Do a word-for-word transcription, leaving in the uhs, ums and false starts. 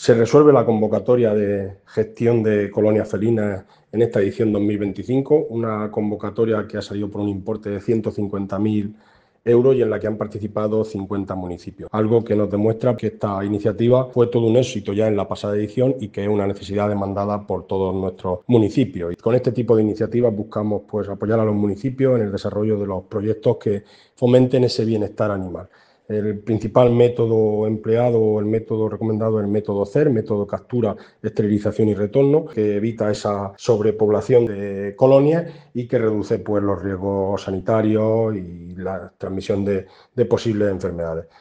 Se resuelve la convocatoria de gestión de colonias felinas en esta edición dos mil veinticinco, una convocatoria que ha salido por un importe de ciento cincuenta mil euros y en la que han participado cincuenta municipios. Algo que nos demuestra que esta iniciativa fue todo un éxito ya en la pasada edición y que es una necesidad demandada por todos nuestros municipios. Y con este tipo de iniciativas buscamos pues, apoyar a los municipios en el desarrollo de los proyectos que fomenten ese bienestar animal. El principal método empleado, el método recomendado es el método C E R, método captura, esterilización y retorno, que evita esa sobrepoblación de colonias y que reduce pues, los riesgos sanitarios y la transmisión de, de posibles enfermedades.